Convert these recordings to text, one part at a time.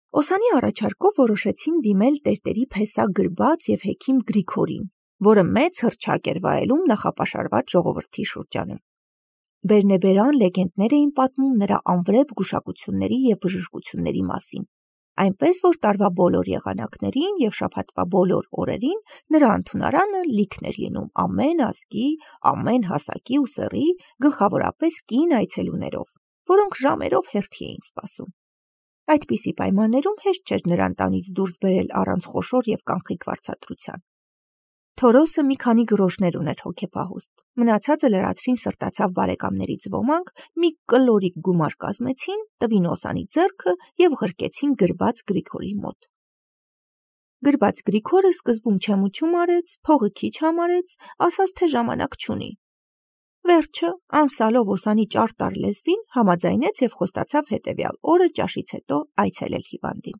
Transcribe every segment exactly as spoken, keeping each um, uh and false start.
Օսանի առաջարկով որոշեցին դիմել տերտերի փեսա Գրբաց և հեքիմ Գրիգորին, որը մեծ հռչակ էր վայելում նախապաշարված ժողովրդի շրջանում։ Բերնեբերան լեգենդներ էին պատմում նրա անվրեպ գուշակությունների և բժշկությունների մասին, այնպես որ տարվա բոլոր եղանակներին և շաբաթվա բոլոր օրերին նրա ընդունարանը լիքն էր լինում ամեն ազգի, ամեն հասակի ու սեռի, գլխավորապես կին այցելուներով, որոնք ժամերով հերթի էին սպասում։ Այդպիսի պայմաններում հեշտ չէր նրան տանից դուրս բերել առանց խոշոր և կանխիկ վարձատրության։ Թորոսը մի քանի գրոշներ ուներ հոգեպահուստ, մնացածը լրացրին սրտացավ բարեկամներից ոմանք, մի կլորիկ գումար կազմեցին, տվին Օսանի ձեռքը և ղրկեցին Գրբաց Գրիգորի մոտ։ Գրբաց Գրիգորը սկզբում չեմուչում արեց, փողը քիչ համարեց, ասաց, թե ժամանակ չունի։ Վերջը, անսալով Օսանի ճարտար լեզվին, համաձայնեց և խոստացավ հետևյալ օրը ճաշից հետո այցելել հիվանդին։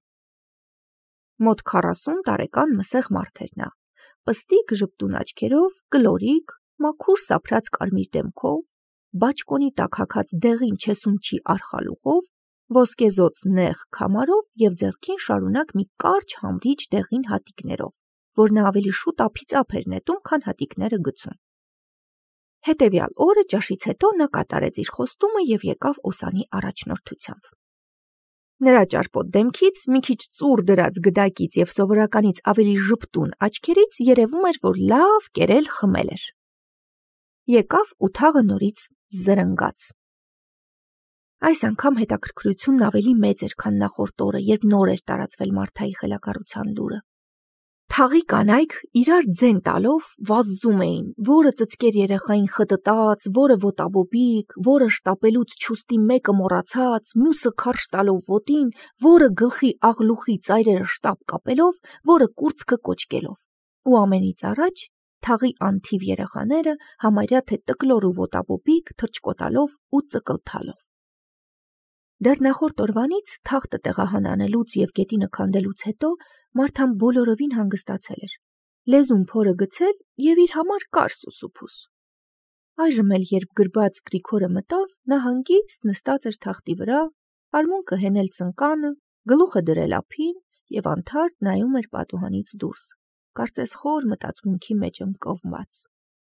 Մոտ քառասուն տարեկան մսեղ մարդ էր նա, պստիկ ժպտուն աչքերով, կլորիկ, մաքուր սափրած կարմիր դեմքով, բաճկոնի տակ հագած դեղին չեսունչի արխալուղով, ոսկեզօծ նեղ քամարով և ձեռքին շարունակ մի կարճ համրիչ դեղին հատիկներով, որ նա ավելի շուտ ափից ափ էր նետում, քան հատիկները գցում։ Հետևյալ օրը ճաշից հետո նա կատարեց իր խոստումը և եկավ Օսանի առաջնորդությամբ։ Նրա ճարպոտ դեմքից, մի քիչ ծուռ դրած գդակից և սովորականից ավելի ժպտուն աչքերից երևում էր, որ լավ կերել խմել էր։ Եկավ ու թաղը նորից զրնգաց։ Այս անգամ հետաքրքրությունն ավելի մեծ էր, քան նախորդ օրը, երբ նոր էր տարածվել Մարթայի խելագարության լուրը։ Թաղի կանայք իրար ձեն տալով վազում էին, որը ծծկեր երեխային խտտած, որը ոտաբոբիկ, որը շտապելուց չուստի մեկը մոռացած, մյուսը քարշ տալով ոտին, որը գլխի աղլուխի ծայրերը շտապ կապելով, որը կուրծքը կոճկելով։ Ու ամենից առաջ թաղի անթիվ երեխաները համարյա թե տկլոր ու ոտաբոբիկ, թռչկոտալով ու ծկլթալով։ Դեռ նախորդ օրվանից թախտը տեղահանանելուց և գետինը քանդելուց հետո Մարթան բոլորովին հանգստացել էր, լեզուն փորը գցել և իր համար կար սուսուփուս։ Այժմ էլ երբ Գրբաց Գրիգորը մտավ, նա հանգիստ նստած էր թախտի վրա, արմունկը հենել ծնկանը, գլուխը դրել ափին և անթարթ նայում էր պատուհանից դուրս, կարծես խոր մտածմունքի մեջ ընկղմված։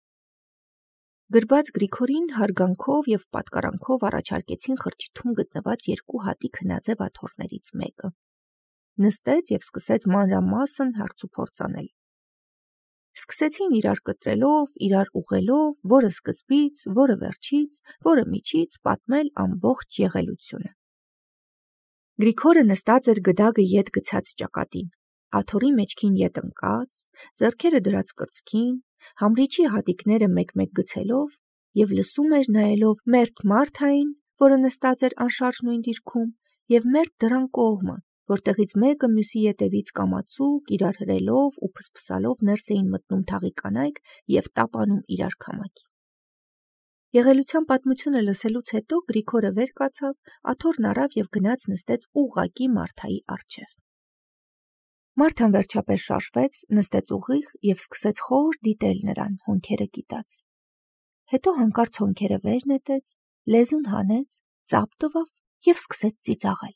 Գրբաց Գրիգորին հարգանքով և պատկարանքով առաջարկեցին խրճիթում գտնված երկու հատիկ հնաձև աթոռներից մեկը։ Նստեց և սկսեց մանրամասն հարցուփորձ անել։ Սկսեցին իրար կտրելով, իրար ուղղելով, որը սկզբից, որը վերջից, որը միջից պատմել ամբողջ եղելությունը։ Գրիգորը նստած էր գդակը ետ գցած ճակատին, աթոռի մեջքին ետ ընկած, ձեռքերը դրած կրծքին, համրիչի հատիկները մեկ-մեկ գցելով և լսում էր նայելով մերթ Մարթային, որը նստած էր անշարժ նույն դիրքում, և մերթ դռան կողմը, որտեղից մեկը մյուսի ետևից կամացուկ, իրար հրելով ու փսփսալով ներս էին մտնում թաղի կանայք և տապանում իրար քամակի։ Եղելության պատմությունը լսելուց հետո Գրիգորը վեր կացավ, աթոռն առավ և գնաց նստեց ուղղակի Մարթայի առջև։ Մարթան վերջապես շարժվեց, նստեց ուղիղ և սկսեց խոր դիտել նրան, հոնքերը կիտած։ Հետո հանկարծ հոնքերը վեր նետեց, լեզուն հանեց, ծափ տվավ և սկսեց ծիծաղել։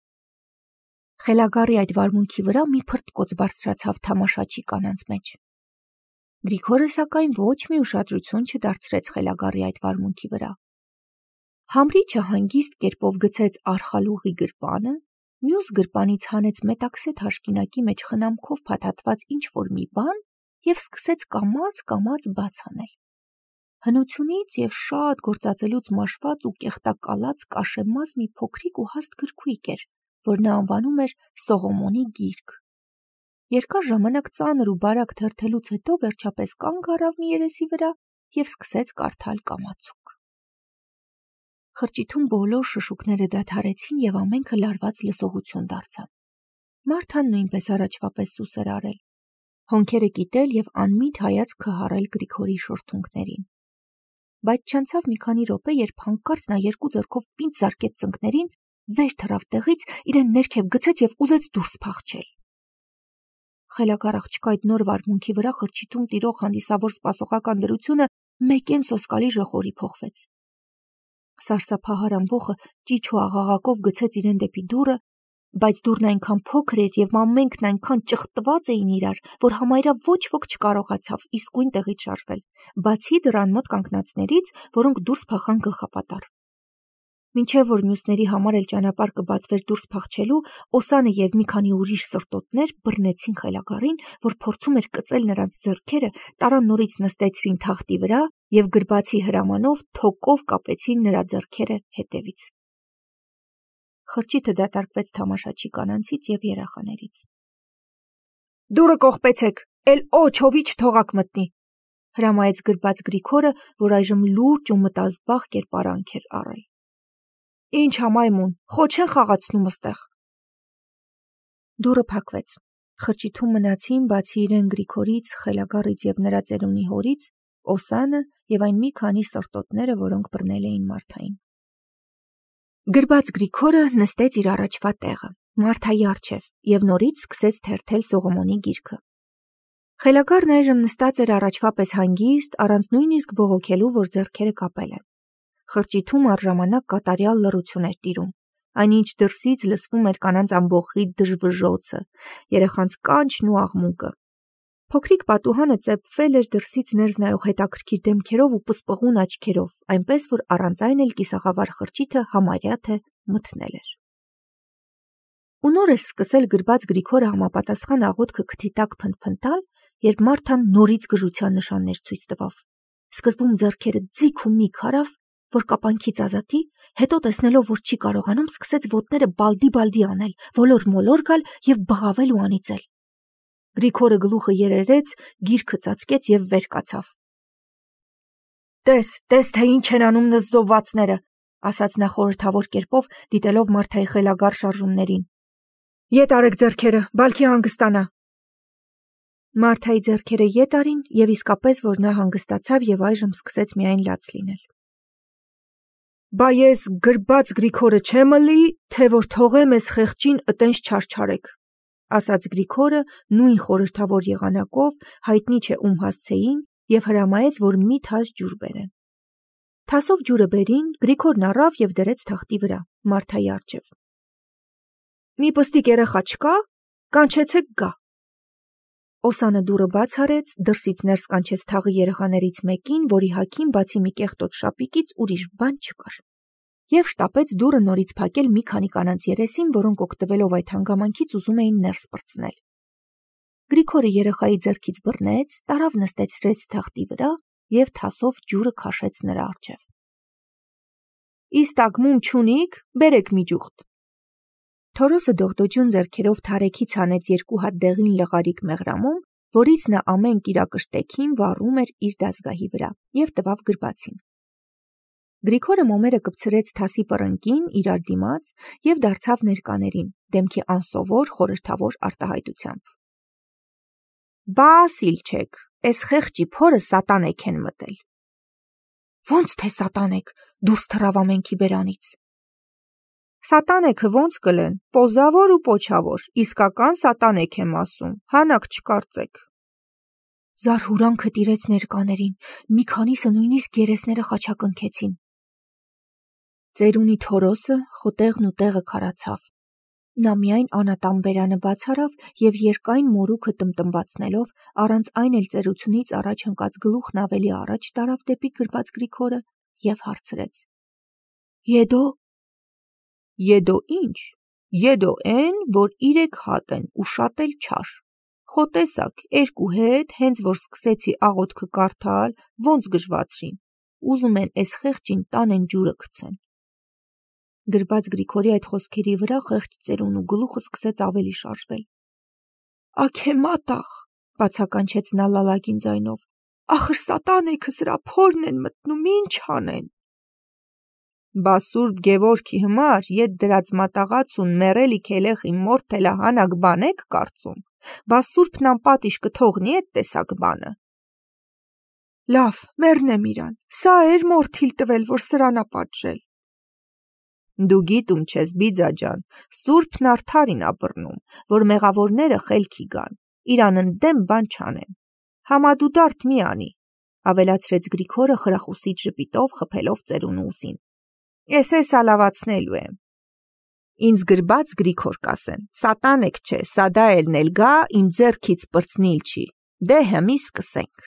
Խելագարի այդ վարմունքի վրա մի փրտկոց բարձրացավ թամաշաչի կանանց մեջ։ Գրիգորը, սակայն, ոչ մի ուշադրություն չդարձրեց խելագարի այդ վարմունքի վրա։ Համրիչը հանգիստ կերպով գցեց արխալուղի գրպանը, մյուս գրպանից հանեց մետաքսե թաշկինակի մեջ խնամքով փաթաթված ինչ-որ մի բան և սկսեց կամաց-կամաց բաց անել։ Հնությունից և շատ գործածելուց մաշված ու կեղտակալած կաշեմազ մի փոքրիկ ու հաստ գրքույկ էր, որ նա անվանում էր Սողոմոնի գիրք։ Երկար ժամանակ ծանր ու բարակ թերթելուց հետո վերջապես կանգ առավ մի երեսի վրա և սկսեց կարդալ կամացուկ։ Խրճիթում բոլոր շշուկները դադարեցին և ամենքը լարված լսողություն դարձան։ Մարթան նույնպես առաջվա պես սուս էր արել, հոնքերը կիտել և անմիտ հայացքը հառել Գրիգորի շուրթունքներին։ Բայց չանցավ մի քանի րոպե, երբ հանկարծ նա երկու ձեռքով պինդ զարկեց ծնկներին, վեր թռավ տեղից, իրեն ներքև գցեց և ուզեց դուրս փախչել։ Խելագար աղջկա այդ նոր վարմունքի վրա խրճիթում տիրող հանդիսավոր սպասողական դրությունը մեկեն սոսկալի ժխորի փոխվեց։ Սարսափահար ամբոխը ճիչ ու աղաղակով գցեց իրեն դեպի դուռը բայց դուռն այնքան փոքր էր և ամենքն այնքան ճղտված էին իրար, որ համարյա ոչ ոք չկարողացավ իսկույն տեղից շարժվել, բացի դռան մոտ կանգնածներից, որոնք դուրս փախան գլխապատառ։ Մինչև որ մյուսների համար էլ ճանապարհ կբացվեր դուրս փախչելու, Օսանը և մի քանի ուրիշ սրտոտներ բռնեցին խելագարին, որ փորձում էր կծել նրանց ձեռքերը, տարան նորից նստեցրին թախտի վրա և գրբացի հրամանով թոկով կապեցին նրա ձեռքերը հետևից։ Խրճիթը դատարկվեց թամաշաչի կանանցից և երեխաներից։ «Դուռը կողպեցեք, էլ օ-չովի չթողաք մտնի», հրամայեց գրբաց Գրիգորը, որ այժմ լուրջ ու մտազբաղ կերպարանք էր առել։ «Ինչ համայմուն, խո չեն խաղացնում ստեղ»։ Դուռը փակվեց։ Խրճիթում մնացին, բացի իրեն Գրիգորից, խելագարից և նրա ծերունի հորից, Օսանը և այն մի քանի սրտոտները, որոնք բռնել էին Մարթային։ Գրբաց Գրիգորը նստեց իր առաջվա տեղը, Մարթայի առջև, և նորից սկսեց թերթել Սողոմոնի գիրքը։ Խելագարն այժմ նստած էր առաջվա պես հանգիստ, առանց նույնիսկ բողոքելու, որ ձեռքերը կապել են։ Խրճիթում առժամանակ կատարյալ լռություն էր տիրում, այնինչ դրսից լսվում էր կանանց ամբոխի դժվժոցը, երեխանց կանչն ու աղմուկը։ Փոքրիկ պատուհանը ծեփվել էր դրսից ներս նայող հետաքրքիր դեմքերով ու պսպղուն աչքերով, այնպես որ առանց այն էլ կիսախավար խրճիթը համարյա թե մթնել էր։ Ու նոր էր սկսել գրբաց Գրիգորը համապատասխան աղոթքը քթի տակ փնթփնթալ, երբ Մարթան նորից գժության նշաններ ցույց տվավ։ Սկզբում ձեռքերը ձիգ ու միգ արավ, որ կապանքից ազատի, հետո տեսնելով, որ չի կարողանում, սկսեց ոտները բալդի-բալդի անել, ոլոր-մոլոր գալ և բղավել ու անիծել։ Գրիգորը գլուխը երերեց, գիրքը ծածկեց և վեր կացավ։ «Տես, տես, թե ինչ են անում նզզովվածները», ասաց նա խորհրդավոր կերպով, դիտելով Մարթայի խելագար շարժումներին։ «Ետ արեք ձեռքերը, բալքի հանգստանա»։ Մարթայի ձեռքերը ետ արին, և իսկապես, որ նա հանգստացավ և այժմ սկսեց միայն լաց լինել։ «Բա ես գրբաց Գրիգորը չեմ ըլի, թե որ թողեմ էս խեղճին ըտենց չարչարեք», ասաց Գրիգորը նույն խորհրդավոր եղանակով, հայտնի չէ ում հասցեին, և հրամայեց, որ մի թաս ջուր բերեն։ Թասով ջուրը բերին, Գրիգորն առավ և դրեց թախտի վրա, Մարթայի առջև։ «Մի պստիկ երեխա չկա, կանչեցեք գա»։ Օսանը դուռը բաց արեց, դրսից ներս կանչեց թաղի երեխաներից մեկին, որի հագին բացի մի կեղտոտ շապիկից ուրիշ բան չկար, և շտապեց դուռը նորից փակել մի քանի կանանց երեսին, որոնք օգտվելով այդ հանգամանքից ուզում էին ներս պրծնել։ Գրիգորը երեխայի ձեռքից բռնեց, տարավ նստեցրեց թախտի վրա և թասով ջուրը քաշեց նրա առջև։ «Իստակ մում չունի՞ք, բերեք մի ջուխտ»։ Թորոսը դողդոջուն ձեռքերով թարեքից հանեց երկու հատ դեղին լղարիկ մեղրամոմ, որից նա ամեն կիրակշտեքին վառում էր իր դաստգահի վրա, և տվավ գրբացին։ Գրիգորը մոմերը կպցրեց թասի պռնկին իրար դիմաց և դարձավ ներկաներին, դեմքի անսովոր խորհրդավոր արտահայտությամբ։ «Բա ասիլ չեք, էս խեղճի փորը սատանեք են մտել»։ «Ոնց թե սատանեք», դուրս թռավ ամենքի բերանից։ «Սատանեքը ոնց կլեն, պոզավոր ու պոչավոր, իսկական սատանեք եմ ասում, հանակ չկարծեք»։ Զարհուրանքը տիրեց ներկաներին, մի քանիսը նույնիսկ երեսները խաչակնքեցին։ Ծերունի Թորոսը խոտեղն ու տեղը քարացավ։ Նա միայն անատան բերանը բաց արավ և երկայն մորուքը տմտմբացնելով, առանց այն էլ ծերությունից առաջ ընկած գլուխն ավելի առաջ տարավ դեպի գրբաց Գրիգորը և հարցրեց. «Եդո»։ «Եդո ինչ, եդո էն, որ իրեք հատ են ու շատ էլ չար։ Խո տեսաք, էրկու հետ, հենց որ սկսեցի աղոթքը կարդալ, ոնց գժվացրին, ուզում են էս խեղճին տանեն ջուրը գցեն»։ Գրբաց Գրիգորի այդ խոսքերի վրա խեղճ ծերունու գլուխը սկսեց ավելի շարժվել։ «Աքե մատաղ», բացականչեց նա լալագին ձայնով, «ախր սատանեքը սրա փորն են մտնում, ինչ անեն»։ «Բա Սուրբ Գևորգի հմար ետ դրած մատաղացուն մեռելի քելեխի մորթելա հանակ բան եք կարծում, բա Սուրբն անպատիժ կթողնի էդ տեսակ բանը»։ «Լավ, մեռնեմ իրան, սա էր մորթիլ տվել, որ սրան ա պատժել»։ «Դու գիտում չես, Բիձա ջան, Սուրբն արդարին ա բռնում, որ մեղավորները խելքի գան, իրան ընդդեմ բան չանեն։ Համադուդարդ մի անի», ավելացրեց Գրիգորը խրախուսիչ ժպիտով, խփելով ծերունու ուսին։ «Էս էս ա լավացնելու եմ»։ Ինձ գրբաց Գրիգոր կասեն, սատան եք չէ, սադա էլ նելգա իմ ձեռքից պրծնիլ չի, դե հմի սկսենք։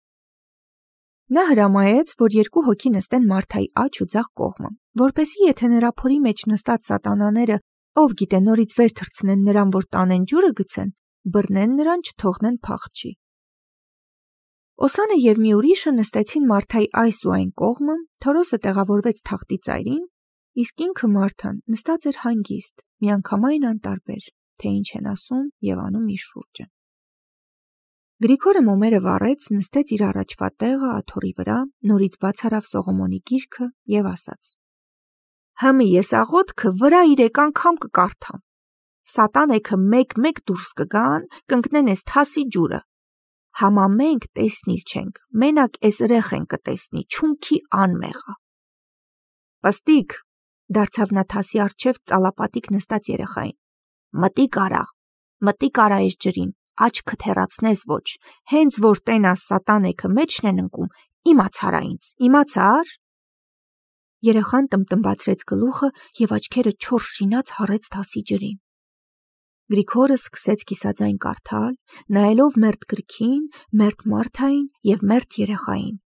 Նա հրամայեց, որ երկու հոգի նստեն Մարթայի աջ ու ձախ կողմը, որպեսզի եթե նրա փորի մեջ նստած սատանաները, ով գիտե նորից վեր թռցնեն նրան, որ տանեն ջուրը գցեն, բռնեն նրան, չթողնեն փախչի։ Օսանը և մի ուրիշը նստեցին Մարթայի այս ու այն կողմը, Թորոսը տեղավորվեց թախտի ծայրին, իսկ ինքը Մարթան նստած էր հանգիստ, միանգամայն անտարբեր, թե ինչ են ասում և անում իր շուրջը։ Գրիգորը մոմերը վառեց, նստեց իր առաջվա տեղը աթոռի վրա, նորից բաց արավ Սողոմոնի գիրքը և ասաց. Հըմի ես աղոթքը վրա իրեք անգամ կկարդամ։ Սատանեքը մեկ-մեկ դուրս կգան, կընկնեն ես թասի ջուրը։ Համա մենք տեսնիլ չենք, մենակ էս երեխեն կտեսնի, չունքի անմեղա։ Պստիկ, դարձավ նա թասի առջև ծալապատիկ նստած երեխային։ Մտի կարա, մտի կարա ես ջրին, աչքդ հեռացնես ոչ, հենց որ տենաս սատանեքը մեջն են ընկում, իմացարա ինձ, իմացար։ Երեխան տմտմբացրեց գլուխը և աչքերը չոր շինած հառեց թասի ջրին։ Գրիգորը սկսեց կիսաձայն կարդալ, նայելով մերթ գրքին, մերթ Մարթային և մերթ երեխային։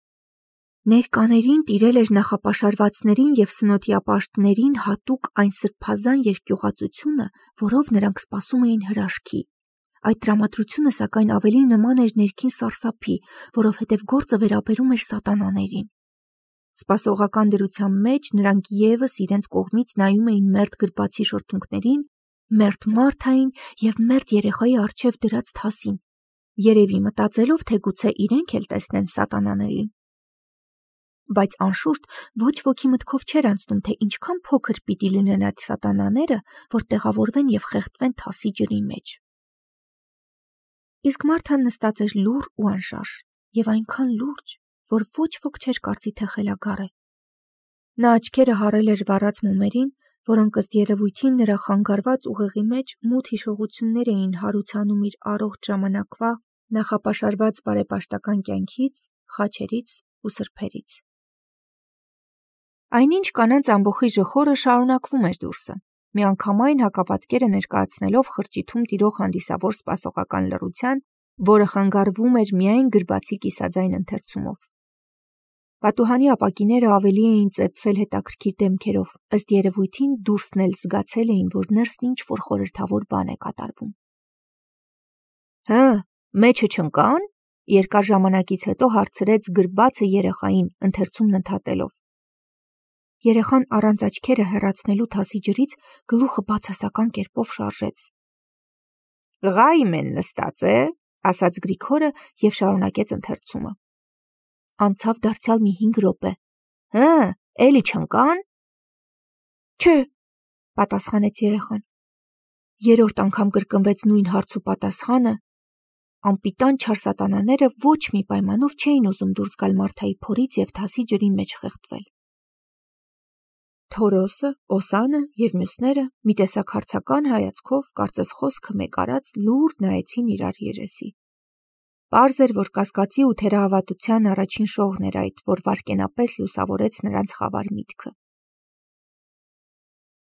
Ներկաներին տիրել էր նախապաշարվածներին և սնոտիապաշտներին հատուկ այն սրբազան երկյուղածությունը, որով նրանք սպասում էին հրաշքի։ Այդ տրամադրությունը սակայն ավելի նման էր ներքին սարսափի, որովհետև գործը վերաբերում էր սատանաներին։ Սպասողական դրության մեջ նրանք ևս իրենց կողմից նայում էին մերթ գրբացի շրթունքներին, մերթ Մարթային և մերթ երեխայի առջև դրած թասին, երևի մտածելով, թե գուցե իրենք էլ տեսնեն սատանաներին։ Բայց անշուշտ ոչ ոքի մտքով չէր անցնում, թե ինչքան փոքր պիտի լինեն այդ սատանաները, որ տեղավորվեն և խեղդվեն թասի ջրի մեջ։ Իսկ Մարթան նստած էր լուռ ու անշարժ, և այնքան լուրջ, որ ոչ ոք չէր կարծի, թե խելագար է։ Նա աչքերը հառել էր վառած մոմերին, որոնք ըստ երևույթին նրա խանգարված ուղեղի մեջ մութ հիշողություններ էին հարուցանում իր առողջ ժամանակվա նախապաշարված բարեպաշտական կյանքից, խաչերից ու սրբերից։ Այնինչ կանանց ամբոխի ժխորը շարունակվում էր դուրսը, միանգամայն հակապատկերը ներկայացնելով խրճիթում տիրող հանդիսավոր սպասողական լռության, որը խանգարվում էր միայն գրբացի կիսաձայն ընթերցումով։ Պատուհանի ապակիները ավելի էին ծեփվել հետաքրքիր դեմքերով, ըստ երևույթին դուրսն էլ զգացել էին, որ ներսն ինչ-որ խորհրդավոր բան է կատարվում։ Հը, մեջը չընկան, երկար ժամանակից հետո հարցրեց գրբացը երեխային, ընթերցումն ընդհատելով։ Երեխան առանց աչքերը հեռացնելու թասի ջրից գլուխը բացասական կերպով շարժեց։ Ղայմ են նստած է, ասաց Գրիգորը և շարունակեց ընթերցումը։ Անցավ դարձյալ մի հինգ րոպե։ Հը, էլի չընկան։ Չէ, պատասխանեց երեխան։ Երրորդ անգամ կրկնվեց նույն հարց ու պատասխանը։ Անպիտան չար սատանաները ոչ մի պայմանով չէին ուզում դուրս գալ Մարթայի փորից և թասի ջրի մեջ խեղդվել։ Թորոսը, Օսանը և մյուսները մի տեսակ հարցական հայացքով, կարծես խոսքը մեկ արած, լուռ նայեցին իրար երեսի։ Պարզ էր, որ կասկածի ու թերահավատության առաջին շողն էր այդ, որ վայրկենապես լուսավորեց նրանց խավար միտքը։